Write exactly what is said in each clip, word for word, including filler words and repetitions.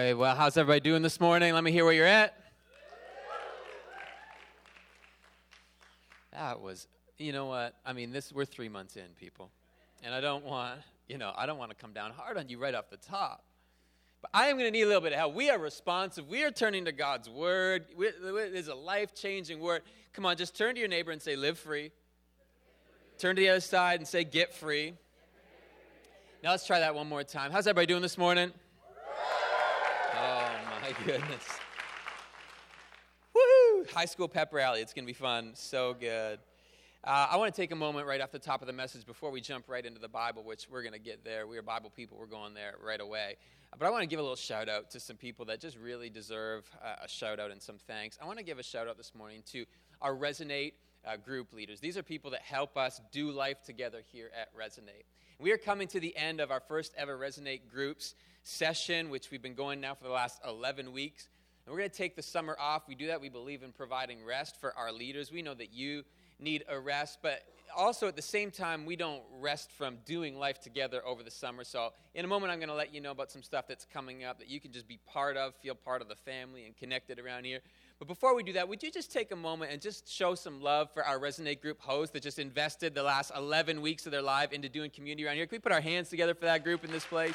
Good. Well, how's everybody doing this morning? Let me hear where you're at. That was, you know what? I mean, this we're three months in, people. And I don't want, you know, I don't want to come down hard on you right off the top. But I am going to need a little bit of help. We are responsive. We are turning to God's word. It is a life-changing word. Come on, just turn to your neighbor and say, live free. Turn to the other side and say, get free. Now let's try that one more time. How's everybody doing this morning? Oh, my goodness. Woo! High school pep rally. It's going to be fun. So good. Uh, I want to take a moment right off the top of the message before we jump right into the Bible, which we're going to get there. We are Bible people. We're going there right away. But I want to give a little shout-out to some people that just really deserve a shout-out and some thanks. I want to give a shout-out this morning to our Resonate uh, group leaders. These are people that help us do life together here at Resonate. We are coming to the end of our first ever Resonate groups session, which we've been going now for the last eleven weeks. And we're going to take the summer off. We do that. We believe in providing rest for our leaders. We know that you need a rest, but also at the same time, we don't rest from doing life together over the summer. So in a moment, I'm going to let you know about some stuff that's coming up that you can just be part of, feel part of the family and connected around here. But before we do that, would you just take a moment and just show some love for our Resonate group hosts that just invested the last eleven weeks of their life into doing community around here? Can we put our hands together for that group in this place?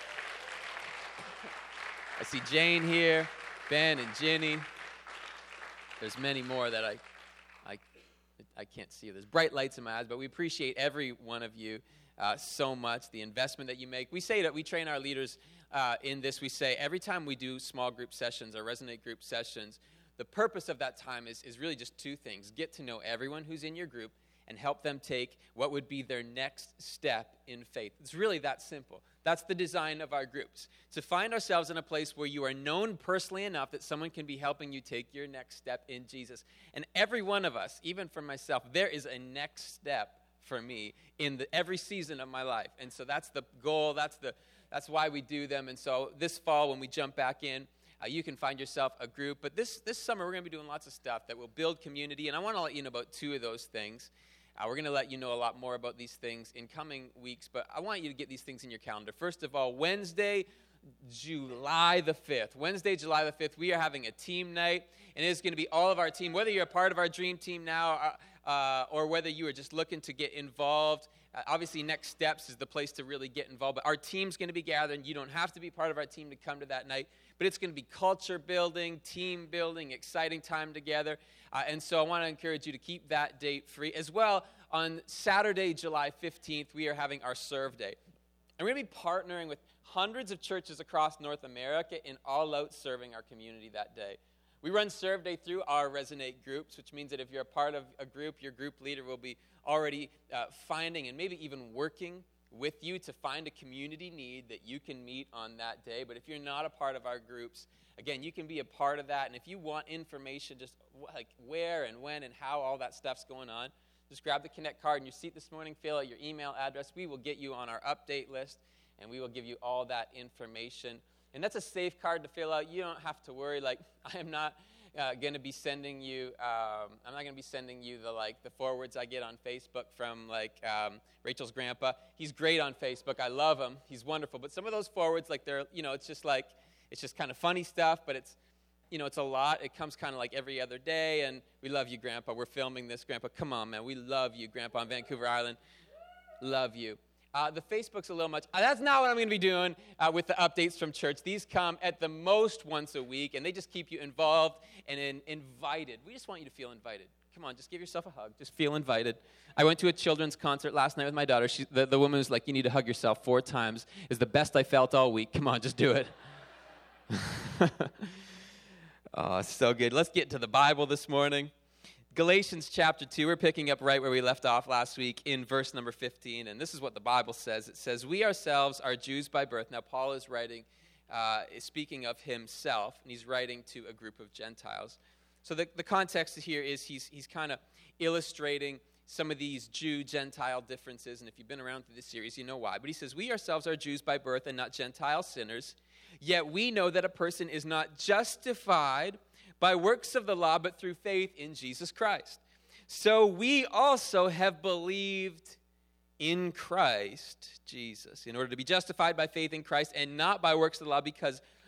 I see Jane here, Ben and Ginny. There's many more that I, I, I can't see. There's bright lights in my eyes, but we appreciate every one of you uh, so much, the investment that you make. We say that we train our leaders uh, in this. We say every time we do small group sessions or Resonate group sessions, the purpose of that time is, is really just two things. Get to know everyone who's in your group and help them take what would be their next step in faith. It's really that simple. That's the design of our groups. To find ourselves in a place where you are known personally enough that someone can be helping you take your next step in Jesus. And every one of us, even for myself, there is a next step for me in the, every season of my life. And so that's the goal. That's the that's why we do them. And so this fall when we jump back in, Uh, you can find yourself a group. But this, this summer, we're going to be doing lots of stuff that will build community. And I want to let you know about two of those things. Uh, we're going to let you know a lot more about these things in coming weeks. But I want you to get these things in your calendar. First of all, Wednesday, July the fifth. Wednesday, July the fifth, we are having a team night. And it is going to be all of our team, whether you're a part of our dream team now uh, uh, or whether you are just looking to get involved. Uh, obviously, Next Steps is the place to really get involved. But our team's going to be gathering. You don't have to be part of our team to come to that night. But it's going to be culture building, team building, exciting time together. Uh, and so I want to encourage you to keep that date free. As well, on Saturday, July fifteenth, we are having our Serve Day. And we're going to be partnering with hundreds of churches across North America in all out serving our community that day. We run Serve Day through our Resonate groups, which means that if you're a part of a group, your group leader will be already uh, finding and maybe even working with you to find a community need that you can meet on that day. But if you're not a part of our groups, again, you can be a part of that. And if you want information, just like where and when and how all that stuff's going on, just grab the Connect card in your seat this morning, fill out your email address. We will get you on our update list, and we will give you all that information. And that's a safe card to fill out. You don't have to worry. Like, I am not uh, going to be sending you, um, I'm not going to be sending you the, like, the forwards I get on Facebook from, like, um, Rachel's grandpa. He's great on Facebook. I love him. He's wonderful. But some of those forwards, like, they're, you know, it's just like, it's just kind of funny stuff, but it's, you know, it's a lot. It comes kind of like every other day, and we love you, Grandpa. We're filming this, Grandpa. Come on, man. We love you, Grandpa, on Vancouver Island. Love you. Uh, the Facebook's a little much. Uh, that's not what I'm going to be doing uh, with the updates from church. These come at the most once a week, and they just keep you involved and in, invited. We just want you to feel invited. Come on, just give yourself a hug. Just feel invited. I went to a children's concert last night with my daughter. She, the, the woman was like, you need to hug yourself four times. Is the best I felt all week. Come on, just do it. Oh, so good. Let's get to the Bible this morning. Galatians chapter two, we're picking up right where we left off last week in verse number fifteen, and this is what the Bible says. It says, we ourselves are Jews by birth. Now, Paul is writing, uh, is speaking of himself, and he's writing to a group of Gentiles. So the, the context here is he's, he's kind of illustrating some of these Jew-Gentile differences, and if you've been around through this series, you know why. But he says, we ourselves are Jews by birth and not Gentile sinners, yet we know that a person is not justified by works of the law, but through faith in Jesus Christ. So we also have believed in Christ Jesus, in order to be justified by faith in Christ and not by works of the law, because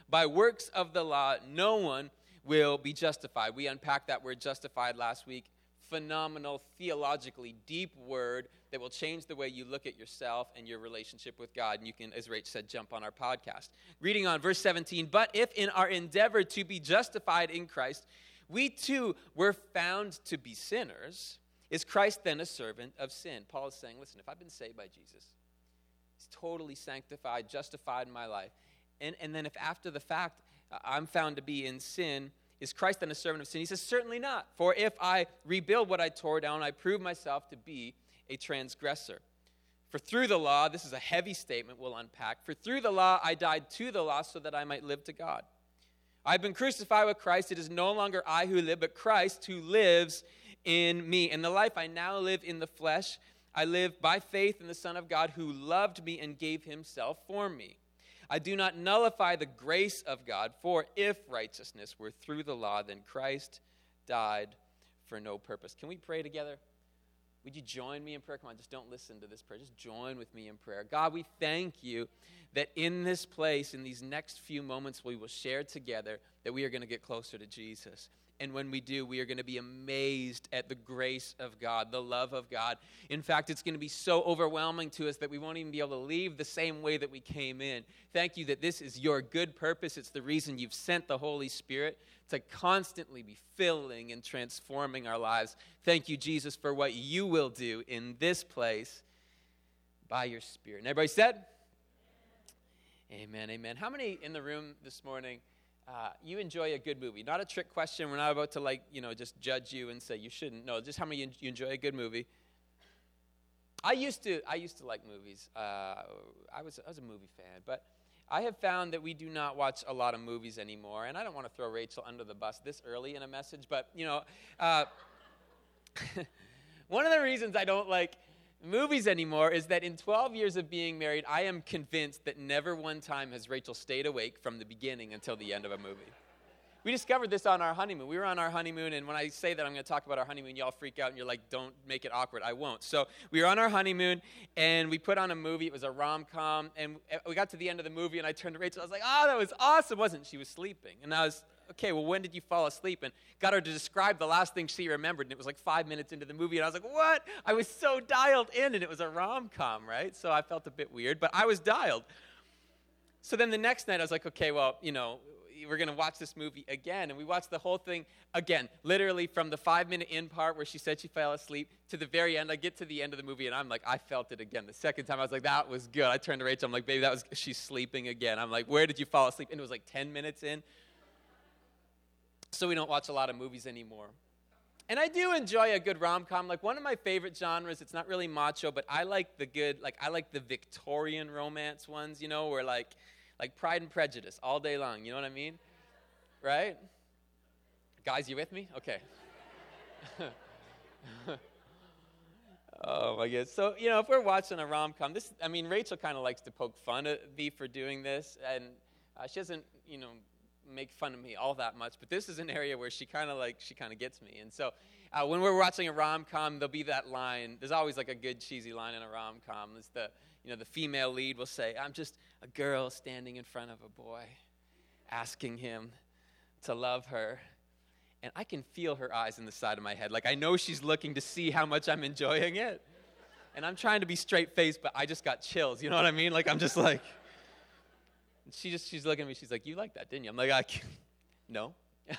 By works of the law, no one will be justified. We unpacked that word justified last week. Phenomenal, theologically deep word that will change the way you look at yourself and your relationship with God. And you can, as Rach said, jump on our podcast. Reading on verse seventeen, but if in our endeavor to be justified in Christ, we too were found to be sinners, is Christ then a servant of sin? Paul is saying, listen, if I've been saved by Jesus, he's totally sanctified, justified in my life, and, and then if after the fact uh, I'm found to be in sin, is Christ then a servant of sin? He says, certainly not. For if I rebuild what I tore down, I prove myself to be a transgressor. For through the law, this is a heavy statement we'll unpack, for through the law I died to the law so that I might live to God. I've been crucified with Christ. It is no longer I who live, but Christ who lives in me. And the life I now live in the flesh, I live by faith in the Son of God who loved me and gave himself for me. I do not nullify the grace of God, for if righteousness were through the law, then Christ died for no purpose. Can we pray together? Would you join me in prayer? Come on, just don't listen to this prayer. Just join with me in prayer. God, we thank you that in this place, in these next few moments, we will share together that we are going to get closer to Jesus. And when we do, we are going to be amazed at the grace of God, the love of God. In fact, it's going to be so overwhelming to us that we won't even be able to leave the same way that we came in. Thank you that this is your good purpose. It's the reason you've sent the Holy Spirit to constantly be filling and transforming our lives. Thank you, Jesus, for what you will do in this place by your Spirit. And everybody said? Amen, amen. How many in the room this morning Uh, you enjoy a good movie? Not a trick question. We're not about to, like, you know, just judge you and say you shouldn't. No, just how many you, you enjoy a good movie? I used to. I used to like movies. Uh, I was. I was a movie fan, but I have found that we do not watch a lot of movies anymore. And I don't want to throw Rachel under the bus this early in a message, but you know, uh, one of the reasons I don't like movies anymore is that in twelve years of being married, I am convinced that never one time has Rachel stayed awake from the beginning until the end of a movie. We discovered this on our honeymoon. We were on our honeymoon, and when I say that I'm going to talk about our honeymoon, y'all freak out, and you're like, don't make it awkward. I won't. So we were on our honeymoon, and we put on a movie. It was a rom-com, and we got to the end of the movie, and I turned to Rachel. I was like, oh, that was awesome, wasn't it? She was sleeping. And I was, okay, well, when did you fall asleep? And got her to describe the last thing she remembered, and it was like five minutes into the movie, and I was like, what? I was so dialed in, and it was a rom-com, right? So I felt a bit weird, but I was dialed. So then the next night, I was like, okay, well, you know, we're going to watch this movie again. And we watched the whole thing again, literally from the five-minute in part where she said she fell asleep to the very end. I get to the end of the movie, and I'm like, I felt it again. The second time, I was like, that was good. I turned to Rachel. I'm like, baby, that was, she's sleeping again. I'm like, where did you fall asleep? And it was like ten minutes in. So we don't watch a lot of movies anymore. And I do enjoy a good rom-com. Like, one of my favorite genres, it's not really macho, but I like the good, like, I like the Victorian romance ones, you know, where, like, like Pride and Prejudice all day long. You know what I mean? Right? Guys, you with me? Okay. Oh, my goodness. So, you know, if we're watching a rom-com, this, I mean, Rachel kind of likes to poke fun at me for doing this, and uh, she doesn't, you know, make fun of me all that much, but this is an area where she kind of, like, she kind of gets me. And so uh, when we're watching a rom-com, there'll be that line. There's always, like, a good cheesy line in a rom-com. It's the, you know, the female lead will say, I'm just a girl standing in front of a boy, asking him to love her. And I can feel her eyes in the side of my head. Like, I know she's looking to see how much I'm enjoying it. And I'm trying to be straight-faced, but I just got chills. You know what I mean? Like, I'm just like, she just, she's looking at me. She's like, you like that, didn't you? I'm like, I can't. No.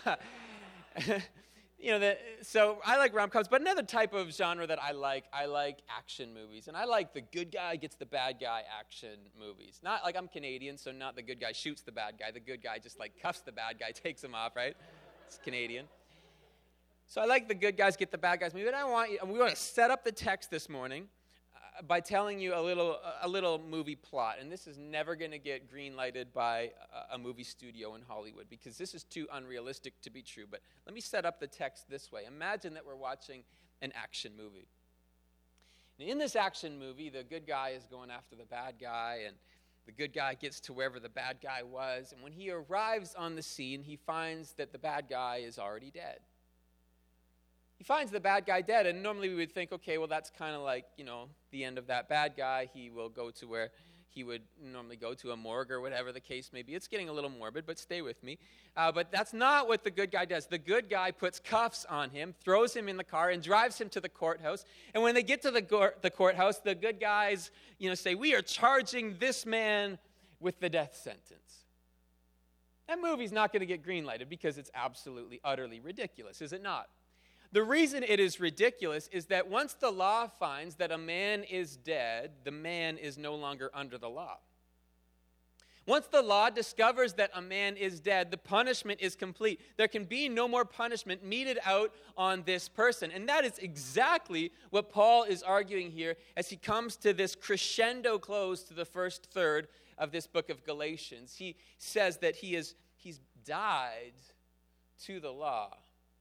You know, the, so I like rom-coms, but another type of genre that I like, I like action movies. And I like the good guy gets the bad guy action movies. Not like I'm Canadian, so not the good guy shoots the bad guy. The good guy just like cuffs the bad guy, takes him off, right? It's Canadian. So I like the good guys get the bad guys movie. But I want you, we want to set up the text this morning uh, by telling you a little a little movie plot. And this is never going to get green-lighted by a, a movie studio in Hollywood because this is too unrealistic to be true. But let me set up the text this way. Imagine that we're watching an action movie. And in this action movie, the good guy is going after the bad guy, and the good guy gets to wherever the bad guy was. And when he arrives on the scene, he finds that the bad guy is already dead. He finds the bad guy dead, and normally we would think, okay, well, that's kind of like, you know, the end of that bad guy. He will go to where he would normally go to a morgue or whatever the case may be. It's getting a little morbid, but stay with me. Uh, but that's not what the good guy does. The good guy puts cuffs on him, throws him in the car, and drives him to the courthouse. And when they get to the, go- the courthouse, the good guys, you know, say, "We are charging this man with the death sentence." That movie's not going to get greenlighted because it's absolutely, utterly ridiculous, is it not? The reason it is ridiculous is that once the law finds that a man is dead, the man is no longer under the law. Once the law discovers that a man is dead, the punishment is complete. There can be no more punishment meted out on this person. And that is exactly what Paul is arguing here as he comes to this crescendo close to the first third of this book of Galatians. He says that he is he's died to the law.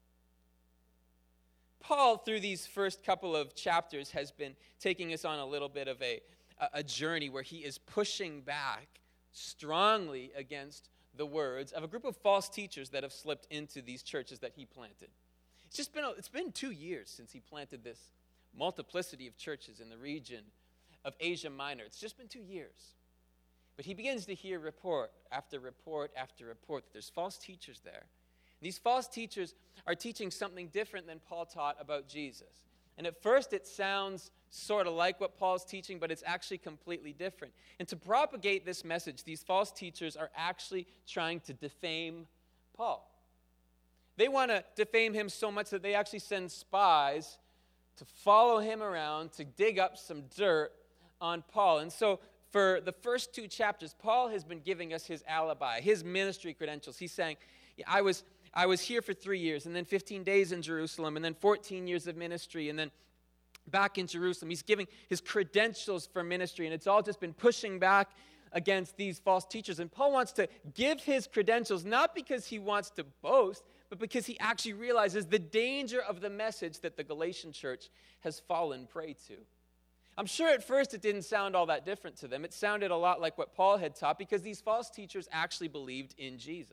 Paul, through these first couple of chapters, has been taking us on a little bit of a, a journey where he is pushing back strongly against the words of a group of false teachers that have slipped into these churches that he planted. It's just been, it's been two years since he planted this multiplicity of churches in the region of Asia Minor. It's just been two years. But he begins to hear report after report after report that there's false teachers there. These false teachers are teaching something different than Paul taught about Jesus. And at first it sounds sort of like what Paul's teaching, but it's actually completely different. And to propagate this message, these false teachers are actually trying to defame Paul. They want to defame him so much that they actually send spies to follow him around to dig up some dirt on Paul. And so for the first two chapters, Paul has been giving us his alibi, his ministry credentials. He's saying, I was... I was here for three years, and then fifteen days in Jerusalem, and then fourteen years of ministry, and then back in Jerusalem. He's giving his credentials for ministry, and it's all just been pushing back against these false teachers. And Paul wants to give his credentials, not because he wants to boast, but because he actually realizes the danger of the message that the Galatian church has fallen prey to. I'm sure at first it didn't sound all that different to them. It sounded a lot like what Paul had taught, because these false teachers actually believed in Jesus.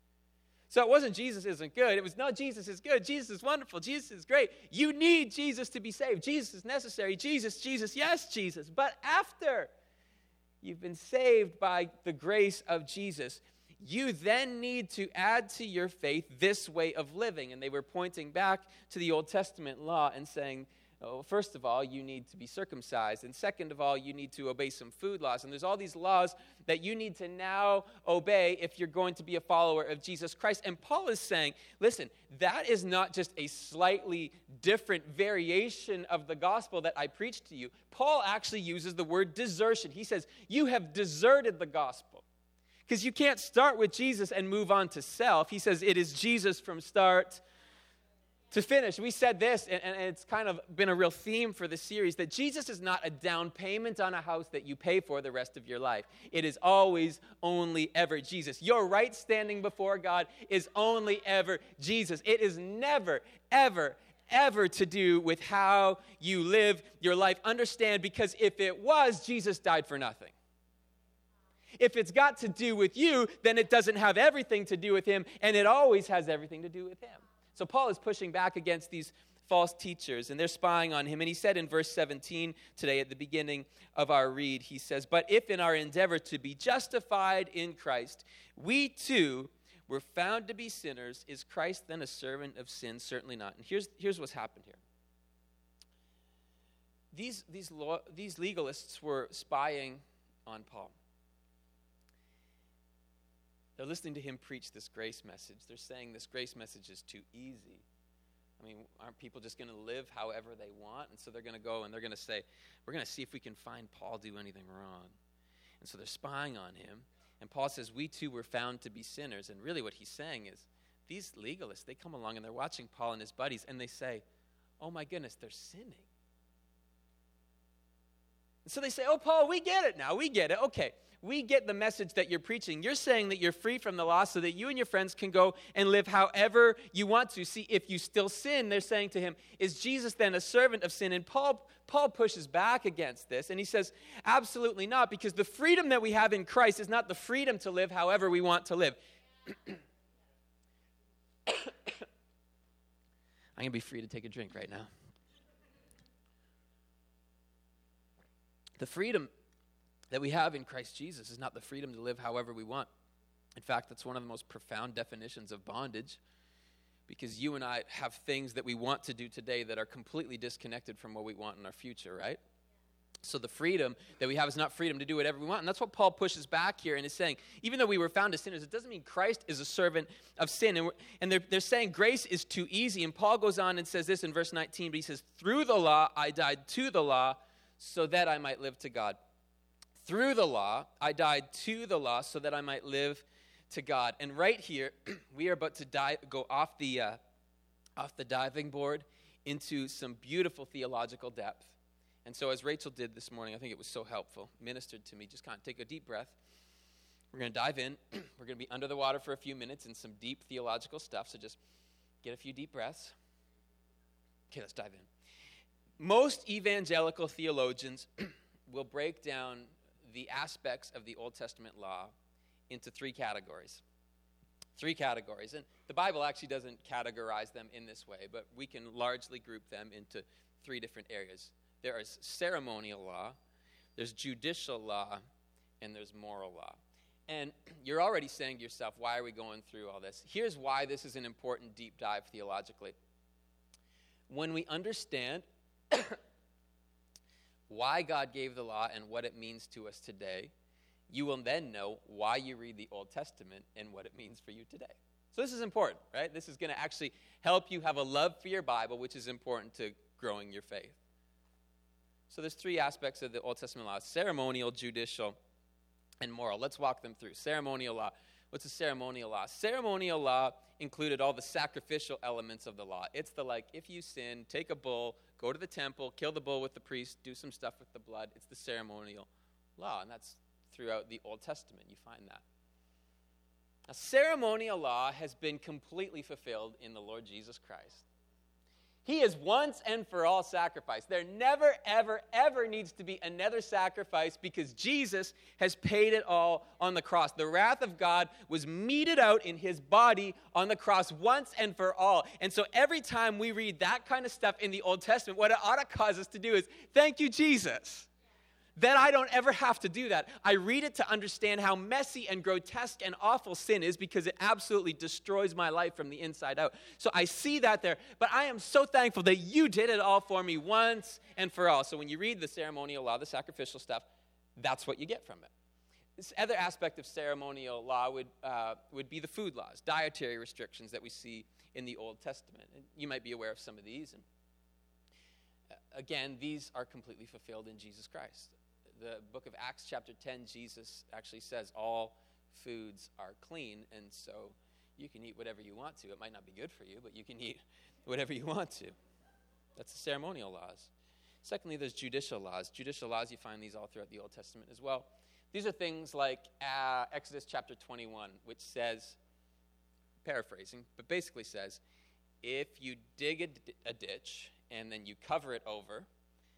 So it wasn't Jesus isn't good. It was, no, Jesus is good. Jesus is wonderful. Jesus is great. You need Jesus to be saved. Jesus is necessary. Jesus, Jesus, yes, Jesus. But after you've been saved by the grace of Jesus, you then need to add to your faith this way of living. And they were pointing back to the Old Testament law and saying, oh, first of all, you need to be circumcised. And second of all, you need to obey some food laws. And there's all these laws that you need to now obey if you're going to be a follower of Jesus Christ. And Paul is saying, listen, that is not just a slightly different variation of the gospel that I preached to you. Paul actually uses the word desertion. He says, you have deserted the gospel. Because you can't start with Jesus and move on to self. He says it is Jesus from start to finish. We said this, and, and it's kind of been a real theme for the series, that Jesus is not a down payment on a house that you pay for the rest of your life. It is always, only, ever Jesus. Your right standing before God is only, ever Jesus. It is never, ever, ever to do with how you live your life. Understand, because if it was, Jesus died for nothing. If it's got to do with you, then it doesn't have everything to do with him, and it always has everything to do with him. So Paul is pushing back against these false teachers, and they're spying on him. And he said in verse seventeen today at the beginning of our read, he says, but if in our endeavor to be justified in Christ, we too were found to be sinners, is Christ then a servant of sin? Certainly not. And here's, here's what's happened here. These, these, law, these legalists were spying on Paul. They're listening to him preach this grace message. They're saying this grace message is too easy. I mean, aren't people just going to live however they want? And so they're going to go and they're going to say, we're going to see if we can find Paul do anything wrong. And so they're spying on him. And Paul says, we too were found to be sinners. And really what he's saying is, these legalists, they come along and they're watching Paul and his buddies, and they say, oh my goodness, they're sinning. And so they say, oh, Paul, we get it now. We get it. Okay. We get the message that you're preaching. You're saying that you're free from the law so that you and your friends can go and live however you want to. See, if you still sin, they're saying to him, is Jesus then a servant of sin? And Paul, Paul pushes back against this, and he says, absolutely not, because the freedom that we have in Christ is not the freedom to live however we want to live. I'm going to be free to take a drink right now. The freedom that we have in Christ Jesus is not the freedom to live however we want. In fact, that's one of the most profound definitions of bondage, because you and I have things that we want to do today that are completely disconnected from what we want in our future, right? So the freedom that we have is not freedom to do whatever we want. And that's what Paul pushes back here and is saying, even though we were found as sinners, it doesn't mean Christ is a servant of sin. And, and they're, they're saying grace is too easy. And Paul goes on and says this in verse nineteen, but he says, through the law I died to the law so that I might live to God. Through the law I died to the law so that I might live to God. And right here, we are about to dive, go off the, uh, off the diving board into some beautiful theological depth. And so as Rachel did this morning, I think it was so helpful, ministered to me, just kind of take a deep breath. We're going to dive in. We're going to be under the water for a few minutes in some deep theological stuff, so just get a few deep breaths. Okay, let's dive in. Most evangelical theologians will break down the aspects of the Old Testament law into three categories. Three categories. And the Bible actually doesn't categorize them in this way, but we can largely group them into three different areas. There is ceremonial law, there's judicial law, and there's moral law. And you're already saying to yourself, why are we going through all this? Here's why this is an important deep dive theologically. When we understand why God gave the law and what it means to us today, you will then know why you read the Old Testament and what it means for you today. So this is important, right? This is going to actually help you have a love for your Bible, which is important to growing your faith. So there's three aspects of the Old Testament law: ceremonial, judicial, and moral. Let's walk them through. Ceremonial law. What's a ceremonial law? Ceremonial law included all the sacrificial elements of the law. It's the like, if you sin, take a bull, go to the temple, kill the bull with the priest, do some stuff with the blood. It's the ceremonial law, and that's throughout the Old Testament. You find that. Now, ceremonial law has been completely fulfilled in the Lord Jesus Christ. He is once and for all sacrificed. There never, ever, ever needs to be another sacrifice because Jesus has paid it all on the cross. The wrath of God was meted out in his body on the cross once and for all. And so every time we read that kind of stuff in the Old Testament, what it ought to cause us to do is, thank you, Jesus. Then I don't ever have to do that. I read it to understand how messy and grotesque and awful sin is because it absolutely destroys my life from the inside out. So I see that there, but I am so thankful that you did it all for me once and for all. So when you read the ceremonial law, the sacrificial stuff, that's what you get from it. This other aspect of ceremonial law would, uh, would be the food laws, dietary restrictions that we see in the Old Testament. And you might be aware of some of these. And uh, again, these are completely fulfilled in Jesus Christ. The book of Acts chapter ten, Jesus actually says all foods are clean, and so you can eat whatever you want to. It might not be good for you, but you can eat whatever you want to. That's the ceremonial laws. Secondly, there's judicial laws. Judicial laws, you find these all throughout the Old Testament as well. These are things like uh, Exodus chapter twenty-one, which says, paraphrasing, but basically says, if you dig a, d- a ditch and then you cover it over,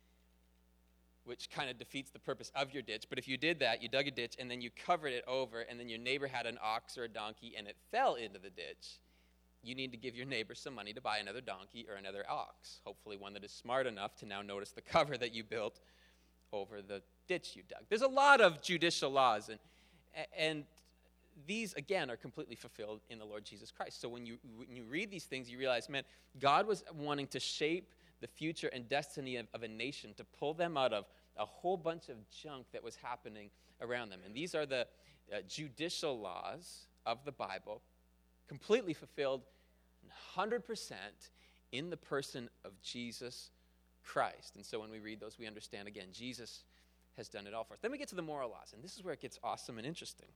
which kind of defeats the purpose of your ditch. But if you did that, you dug a ditch, and then you covered it over, and then your neighbor had an ox or a donkey, and it fell into the ditch, you need to give your neighbor some money to buy another donkey or another ox, hopefully one that is smart enough to now notice the cover that you built over the ditch you dug. There's a lot of judicial laws, and and these, again, are completely fulfilled in the Lord Jesus Christ. So when you when you read these things, you realize, man, God was wanting to shape the future and destiny of, of a nation, to pull them out of a whole bunch of junk that was happening around them. And these are the uh, judicial laws of the Bible, completely fulfilled one hundred percent in the person of Jesus Christ. And so when we read those, we understand, again, Jesus has done it all for us. Then we get to the moral laws, and this is where it gets awesome and interesting.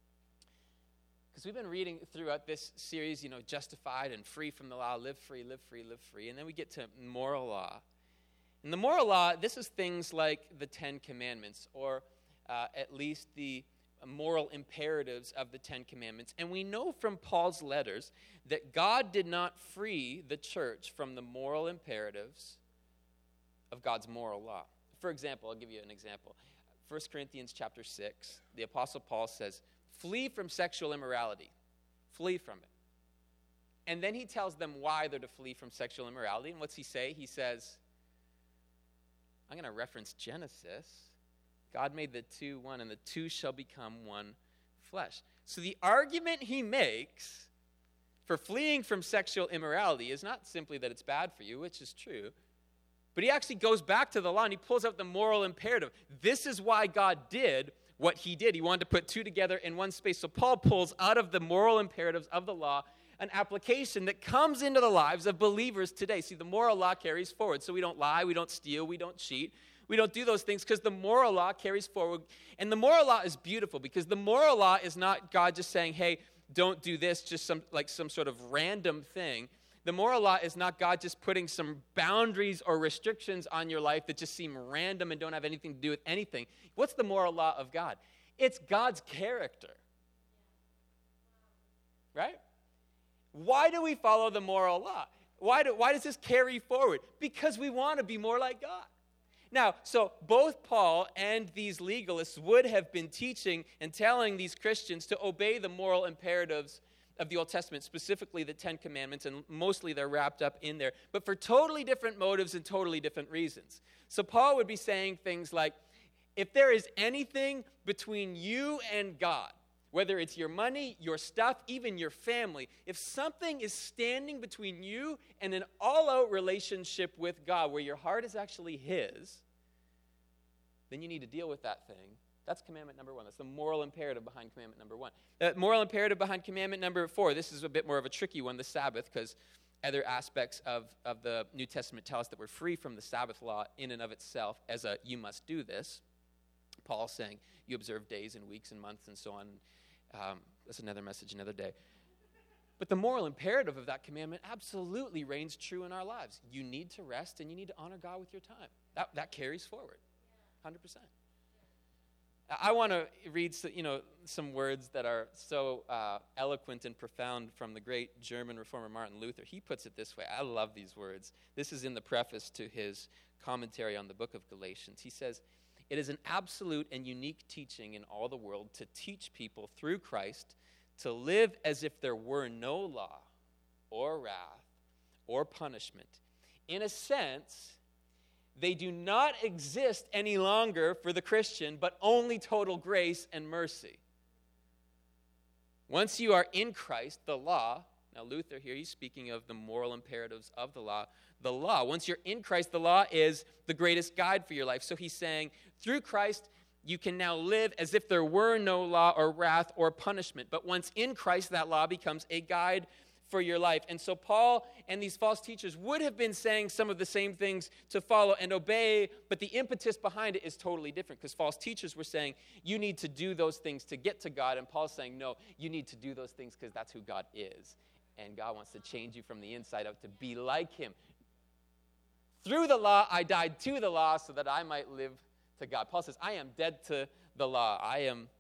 Because we've been reading throughout this series, you know, justified and free from the law, live free, live free, live free. And then we get to moral law. In the moral law, this is things like the Ten Commandments, or uh, at least the moral imperatives of the Ten Commandments. And we know from Paul's letters that God did not free the church from the moral imperatives of God's moral law. For example, I'll give you an example. First Corinthians chapter six, the Apostle Paul says, flee from sexual immorality. Flee from it. And then he tells them why they're to flee from sexual immorality. And what's he say? He says, I'm going to reference Genesis. God made the two one, and the two shall become one flesh. So the argument he makes for fleeing from sexual immorality is not simply that it's bad for you, which is true, but he actually goes back to the law and he pulls out the moral imperative. This is why God did what he did. He wanted to put two together in one space. So Paul pulls out of the moral imperatives of the law an application that comes into the lives of believers today. See, the moral law carries forward. So we don't lie, we don't steal, we don't cheat. We don't do those things because the moral law carries forward. And the moral law is beautiful because the moral law is not God just saying, hey, don't do this, just some like some sort of random thing. The moral law is not God just putting some boundaries or restrictions on your life that just seem random and don't have anything to do with anything. What's the moral law of God? It's God's character. Right? Why do we follow the moral law? Why do, why does this carry forward? Because we want to be more like God. Now, so both Paul and these legalists would have been teaching and telling these Christians to obey the moral imperatives of the Old Testament, specifically the Ten Commandments, and mostly they're wrapped up in there, but for totally different motives and totally different reasons. So Paul would be saying things like, if there is anything between you and God, whether it's your money, your stuff, even your family, if something is standing between you and an all-out relationship with God where your heart is actually his, then you need to deal with that thing. That's commandment number one. That's the moral imperative behind commandment number one. The moral imperative behind commandment number four, this is a bit more of a tricky one, the Sabbath, because other aspects of, of the New Testament tell us that we're free from the Sabbath law in and of itself as a you must do this. Paul's saying you observe days and weeks and months and so on. Um, that's another message, another day. But the moral imperative of that commandment absolutely reigns true in our lives. You need to rest and you need to honor God with your time. That, that carries forward, one hundred percent. I want to read you know, some words that are so uh, eloquent and profound from the great German reformer Martin Luther. He puts it this way. I love these words. This is in the preface to his commentary on the book of Galatians. He says, "It is an absolute and unique teaching in all the world to teach people through Christ to live as if there were no law or wrath or punishment. In a sense, they do not exist any longer for the Christian, but only total grace and mercy. Once you are in Christ, the law," now Luther here, he's speaking of the moral imperatives of the law, the law, once you're in Christ, the law is the greatest guide for your life. So he's saying, through Christ, you can now live as if there were no law or wrath or punishment. But once in Christ, that law becomes a guide for your life. And so Paul and these false teachers would have been saying some of the same things to follow and obey, but the impetus behind it is totally different, because false teachers were saying, you need to do those things to get to God, and Paul's saying, no, you need to do those things because that's who God is. And God wants to change you from the inside out to be like him. Through the law, I died to the law so that I might live to God. Paul says, I am dead to the law. I am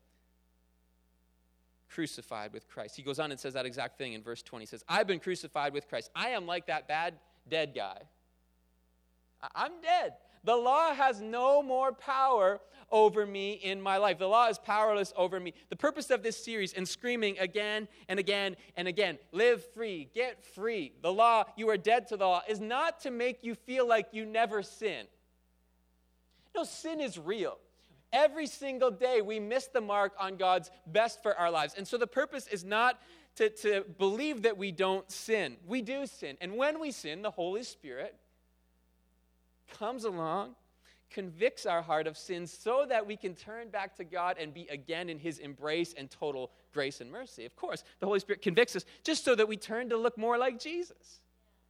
crucified with Christ. He goes on and says that exact thing in verse twenty. He says, I've been crucified with Christ. I am like that bad, dead guy. I'm dead. The law has no more power over me in my life. The law is powerless over me. The purpose of this series, and screaming again and again and again, live free, get free. The law, you are dead to the law, is not to make you feel like you never sin. No, sin is real. Every single day we miss the mark on God's best for our lives. And so the purpose is not to, to believe that we don't sin. We do sin. And when we sin, the Holy Spirit comes along, convicts our heart of sin so that we can turn back to God and be again in his embrace and total grace and mercy. Of course, the Holy Spirit convicts us just so that we turn to look more like Jesus.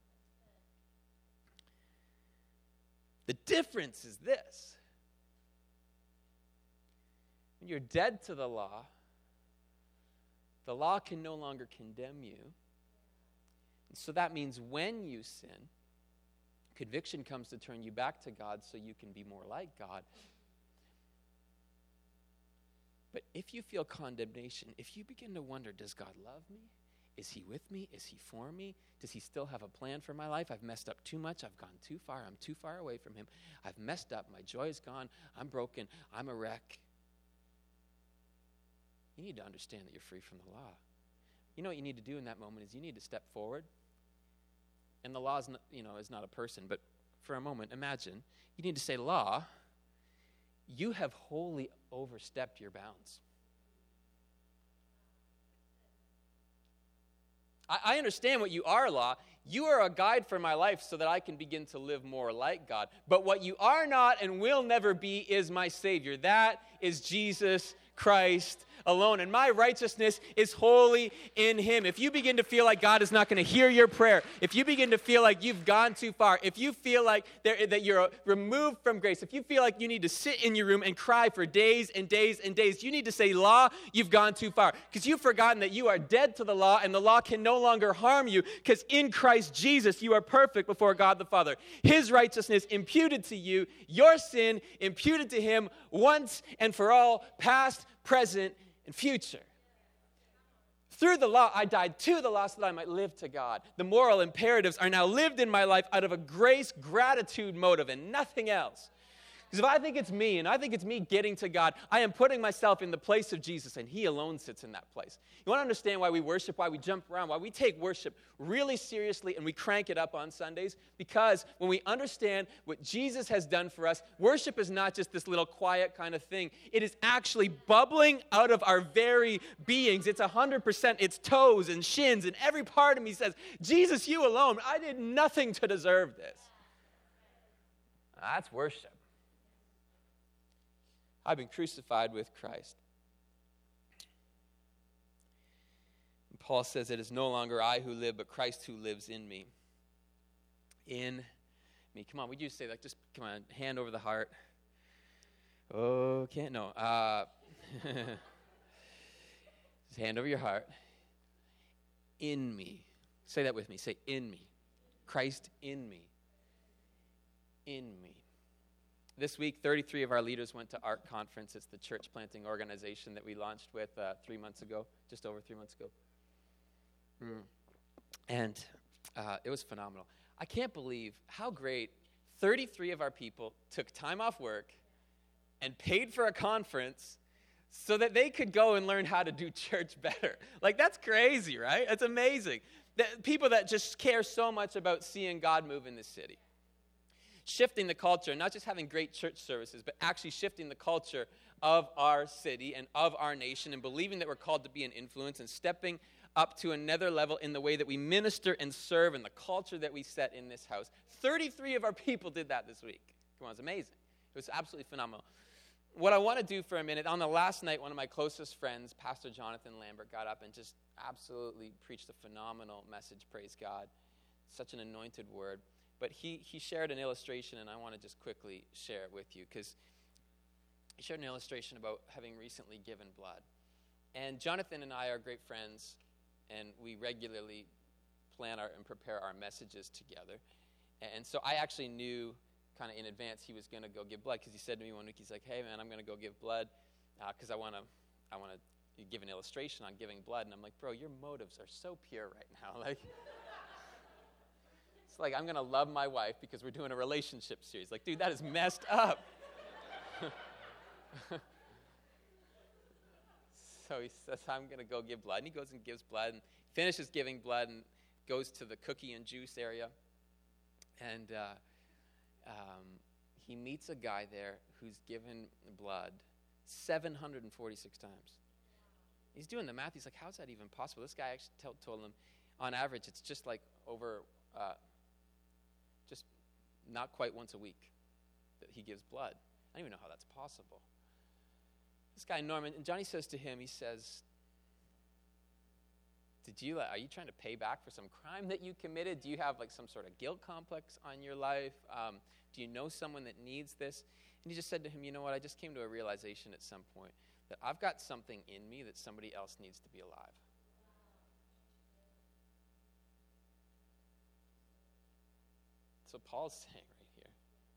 The difference is this. When you're dead to the law, the law can no longer condemn you. And so that means when you sin, conviction comes to turn you back to God so you can be more like God. But if you feel condemnation, if you begin to wonder, does God love me? Is he with me? Is he for me? Does he still have a plan for my life? I've messed up too much. I've gone too far. I'm too far away from him. I've messed up. My joy is gone. I'm broken. I'm a wreck. You need to understand that you're free from the law. You know what you need to do in that moment is you need to step forward. And the law is not, you know, is not a person, but for a moment, imagine. You need to say, law, you have wholly overstepped your bounds. I, I understand what you are, law. You are a guide for my life so that I can begin to live more like God. But what you are not and will never be is my Savior. That is Jesus Christ alone. And my righteousness is wholly in him. If you begin to feel like God is not going to hear your prayer, if you begin to feel like you've gone too far, if you feel like there, that you're removed from grace, if you feel like you need to sit in your room and cry for days and days and days, you need to say, law, you've gone too far. Because you've forgotten that you are dead to the law and the law can no longer harm you because in Christ Jesus you are perfect before God the Father. His righteousness imputed to you, your sin imputed to him once and for all, past, present, and future. Through the law, I died to the law so that I might live to God. The moral imperatives are now lived in my life out of a grace, gratitude motive and nothing else. Because if I think it's me, and I think it's me getting to God, I am putting myself in the place of Jesus, and he alone sits in that place. You want to understand why we worship, why we jump around, why we take worship really seriously, and we crank it up on Sundays? Because when we understand what Jesus has done for us, worship is not just this little quiet kind of thing. It is actually bubbling out of our very beings. It's one hundred percent. It's toes and shins, and every part of me says, Jesus, you alone. I did nothing to deserve this. That's worship. I've been crucified with Christ. And Paul says, it is no longer I who live, but Christ who lives in me. In me. Come on, would you say that? Just, come on, hand over the heart. Oh, can't, no. Uh, just hand over your heart. In me. Say that with me. Say, in me. Christ in me. In me. This week, thirty-three of our leaders went to ARC Conference. It's the church planting organization that we launched with uh, three months ago, just over three months ago. Mm. And uh, it was phenomenal. I can't believe how great thirty-three of our people took time off work and paid for a conference so that they could go and learn how to do church better. Like, that's crazy, right? That's amazing. That people that just care so much about seeing God move in this city. Shifting the culture, not just having great church services, but actually shifting the culture of our city and of our nation and believing that we're called to be an influence and stepping up to another level in the way that we minister and serve and the culture that we set in this house. thirty-three of our people did that this week. Come on, it's amazing. It was absolutely phenomenal. What I want to do for a minute, on the last night, one of my closest friends, Pastor Jonathan Lambert, got up and just absolutely preached a phenomenal message, praise God. Such an anointed word. But he, he shared an illustration, and I want to just quickly share it with you, because he shared an illustration about having recently given blood. And Jonathan and I are great friends, and we regularly plan our and prepare our messages together. And so I actually knew kind of in advance he was going to go give blood, because he said to me one week, he's like, hey, man, I'm going to go give blood because uh, I want to I want to give an illustration on giving blood. And I'm like, bro, your motives are so pure right now. Like... Like, I'm going to love my wife because we're doing a relationship series. Like, dude, that is messed up. So he says, I'm going to go give blood. And he goes and gives blood and finishes giving blood and goes to the cookie and juice area. And uh, um, he meets a guy there who's given blood seven hundred forty-six times. He's doing the math. He's like, how's that even possible? This guy actually told, told him, on average, it's just like over... Uh, just not quite once a week that he gives blood. I don't even know how that's possible. This guy, Norman, and Johnny says to him, he says, Did you, are you trying to pay back for some crime that you committed? Do you have like some sort of guilt complex on your life? Um, do you know someone that needs this? And he just said to him, you know what, I just came to a realization at some point that I've got something in me that somebody else needs to be alive. So Paul's saying right here,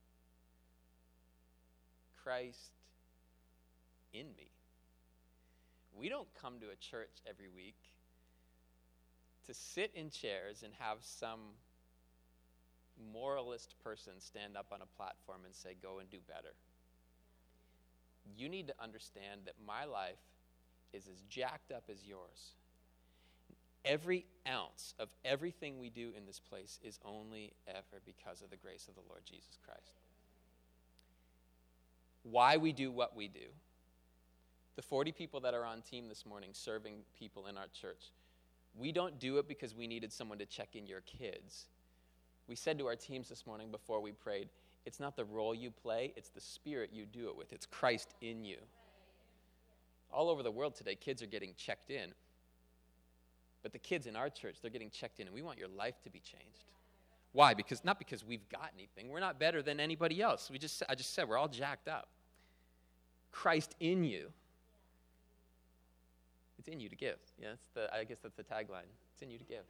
Christ in me. We don't come to a church every week to sit in chairs and have some moralist person stand up on a platform and say, go and do better. You need to understand that my life is as jacked up as yours. Every ounce of everything we do in this place is only ever because of the grace of the Lord Jesus Christ. why we do what we do. The forty people that are on team this morning serving people in our church, we don't do it because we needed someone to check in your kids. We said to our teams this morning before we prayed, it's not the role you play, it's the spirit you do it with. It's Christ in you. All over the world today, kids are getting checked in. But the kids in our church, they're getting checked in, and we want your life to be changed. Why? Because not because we've got anything. We're not better than anybody else. We just I just said we're all jacked up. Christ in you. It's in you to give. Yeah, that's the, I guess that's the tagline. It's in you to give.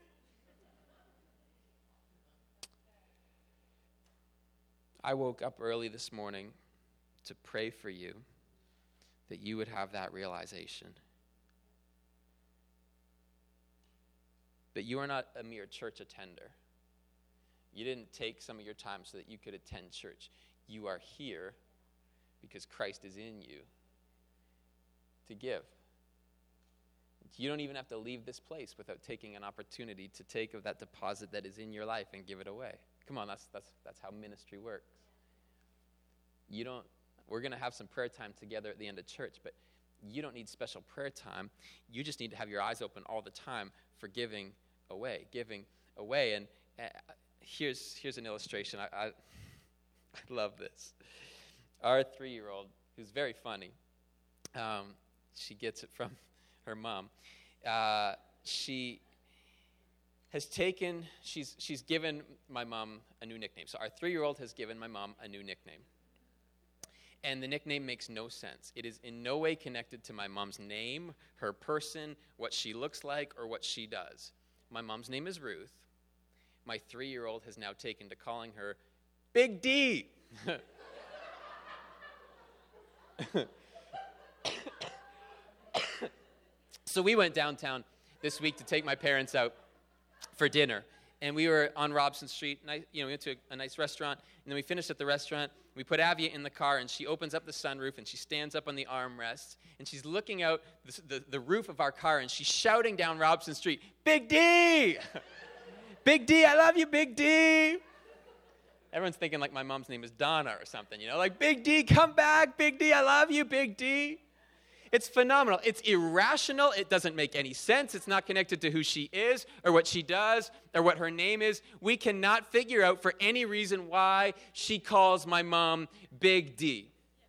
I woke up early this morning to pray for you that you would have that realization. That you are not a mere church attender. You didn't take some of your time so that you could attend church. You are here because Christ is in you to give. You don't even have to leave this place without taking an opportunity to take of that deposit that is in your life and give it away. Come on, that's that's that's how ministry works. You don't, we're going to have some prayer time together at the end of church, but you don't need special prayer time. You just need to have your eyes open all the time for giving away, giving away. And uh, here's here's an illustration. I, I, I love this. Our three-year-old, who's very funny, um, she gets it from her mom. Uh, she has taken, she's she's given my mom a new nickname. So our three-year-old has given my mom a new nickname. And the nickname makes no sense. It is in no way connected to my mom's name, her person, what she looks like, or what she does. My mom's name is Ruth. My three-year-old has now taken to calling her Big D. So we went downtown this week to take my parents out for dinner. And we were on Robson Street. Nice, you know, we went to a, a nice restaurant. And then we finished at the restaurant. We put Avia in the car, and she opens up the sunroof, and she stands up on the armrests. And she's looking out the, the, the roof of our car, and she's shouting down Robson Street, Big D! Big D, I love you, Big D! Everyone's thinking like my mom's name is Donna or something, you know? Like, Big D, come back, Big D, I love you, Big D! It's phenomenal. It's irrational. It doesn't make any sense. It's not connected to who she is or what she does or what her name is. We cannot figure out for any reason why she calls my mom Big D.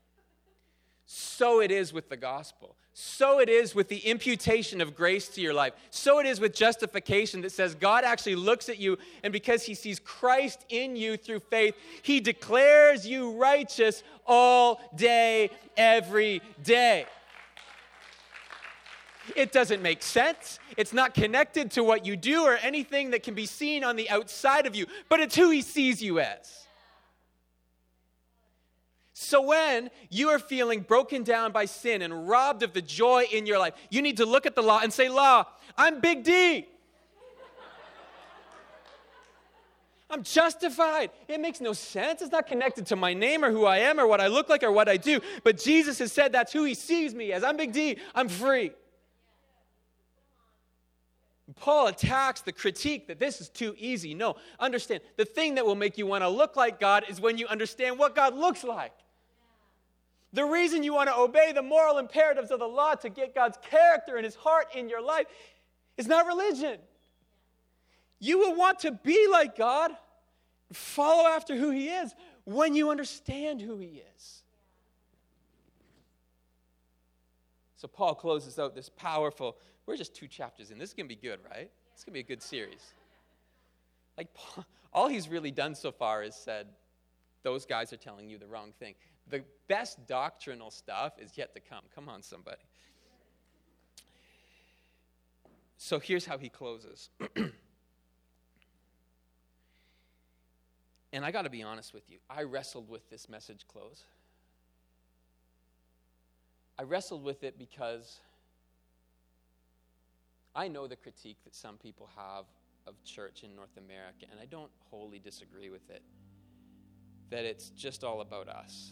So it is with the gospel. So it is with the imputation of grace to your life. So it is with justification that says God actually looks at you, and because he sees Christ in you through faith, he declares you righteous all day, every day. It doesn't make sense. It's not connected to what you do or anything that can be seen on the outside of you, but it's who he sees you as. So when you are feeling broken down by sin and robbed of the joy in your life, you need to look at the law and say, law, I'm Big D. I'm justified. It makes no sense. It's not connected to my name or who I am or what I look like or what I do, but Jesus has said that's who he sees me as. I'm Big D. I'm free. Paul attacks the critique that this is too easy. No, understand, the thing that will make you want to look like God is when you understand what God looks like. The reason you want to obey the moral imperatives of the law to get God's character and his heart in your life is not religion. You will want to be like God, follow after who he is when you understand who he is. So Paul closes out this powerful, we're just two chapters in. This is going to be good, right? It's going to be a good series. Like, Paul, all he's really done so far is said, those guys are telling you the wrong thing. The best doctrinal stuff is yet to come. Come on, somebody. So here's how he closes. And I got to be honest with you. I wrestled with this message close. I wrestled with it because I know the critique that some people have of church in North America, and I don't wholly disagree with it, that it's just all about us.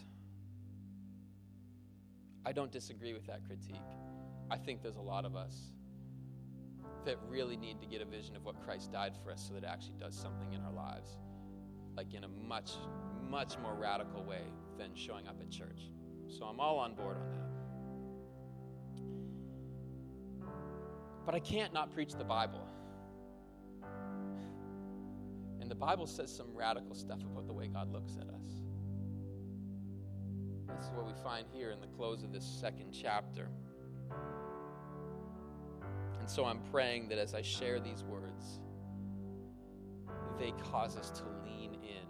I don't disagree with that critique. I think there's a lot of us that really need to get a vision of what Christ died for us so that it actually does something in our lives, like in a much, much more radical way than showing up at church. So I'm all on board on that. But I can't not preach the Bible. And the Bible says some radical stuff about the way God looks at us. This is what we find here in the close of this second chapter. And so I'm praying that as I share these words, they cause us to lean in.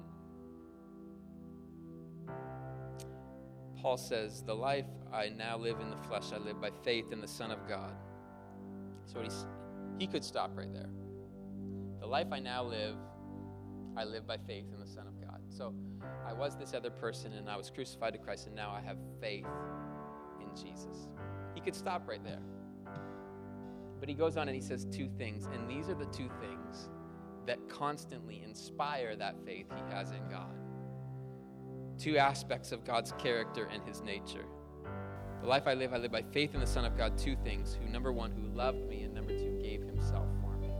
Paul says, the life I now live in the flesh, I live by faith in the Son of God. So he's, he could stop right there. The life I now live, I live by faith in the Son of God. So I was this other person, and I was crucified to Christ, and now I have faith in Jesus. He could stop right there. But he goes on and he says two things, and these are the two things that constantly inspire that faith he has in God. Two aspects of God's character and his nature. The life I live, I live by faith in the Son of God. Two things, who, number one, who loved me, and number two, gave himself for me.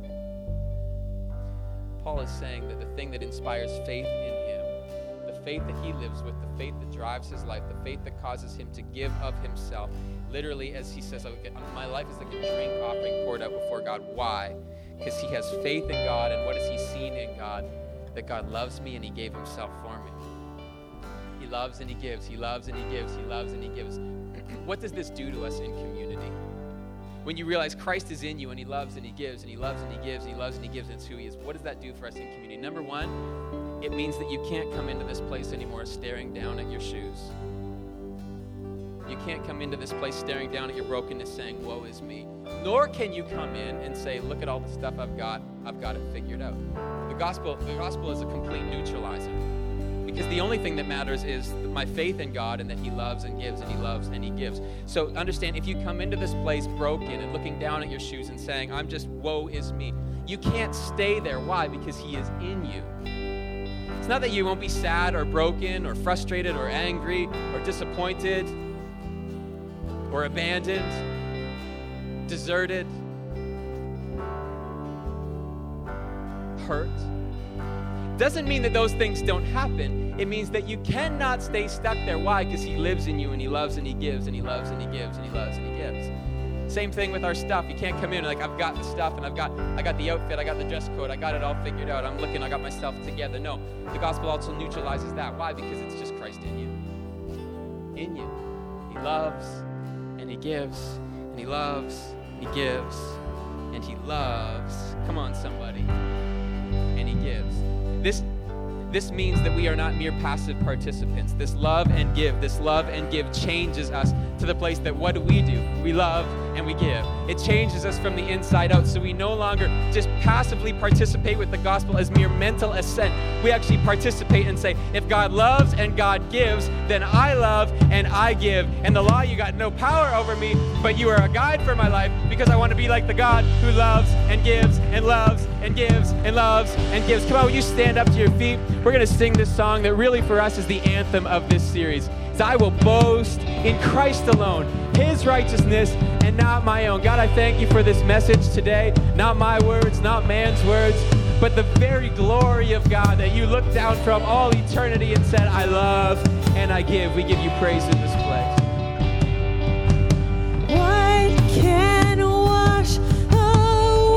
Paul is saying that the thing that inspires faith in him, the faith that he lives with, the faith that drives his life, the faith that causes him to give of himself, literally, as he says, my life is like a drink offering poured out before God. Why? Because he has faith in God, and what has he seen in God? That God loves me and he gave himself for me. He loves and he gives, he loves and he gives, he loves and he gives. What does this do to us in community? When you realize Christ is in you and he loves and he gives and he loves and he gives and he loves and he gives and it's who he is, what does that do for us in community? Number one, it means that you can't come into this place anymore staring down at your shoes. You can't come into this place staring down at your brokenness saying, woe is me. Nor can you come in and say, look at all the stuff I've got. I've got it figured out. The gospel, the gospel is a complete neutralizer. Because the only thing that matters is my faith in God and that he loves and gives and he loves and he gives. So understand, if you come into this place broken and looking down at your shoes and saying, I'm just, woe is me, you can't stay there. Why? Because he is in you. It's not that you won't be sad or broken or frustrated or angry or disappointed or abandoned, deserted, hurt. Doesn't mean that those things don't happen. It means that you cannot stay stuck there. Why? Because he lives in you and he loves and he gives and he loves and he gives and he loves and he gives. Same thing with our stuff. You can't come in like, I've got the stuff and I've got I got the outfit, I got the dress code, I got it all figured out. I'm looking, I got myself together. No, the gospel also neutralizes that. Why? Because it's just Christ in you. In you. He loves and he gives and he loves, he gives and he loves. Come on, somebody. And he gives. This This means that we are not mere passive participants. This love and give, this love and give changes us to the place that what do we do? We love and we give. It changes us from the inside out, so we no longer just passively participate with the gospel as mere mental assent. We actually participate and say, if God loves and God gives, then I love and I give. And the law, you got no power over me, but you are a guide for my life because I want to be like the God who loves and gives and loves and gives and loves and gives. Come on, will you stand up to your feet? We're going to sing this song that really for us is the anthem of this series. It's I will boast in Christ alone, his righteousness and not my own. God, I thank you for this message today. Not my words, not man's words, but the very glory of God that you looked down from all eternity and said, I love and I give. We give you praise in this place.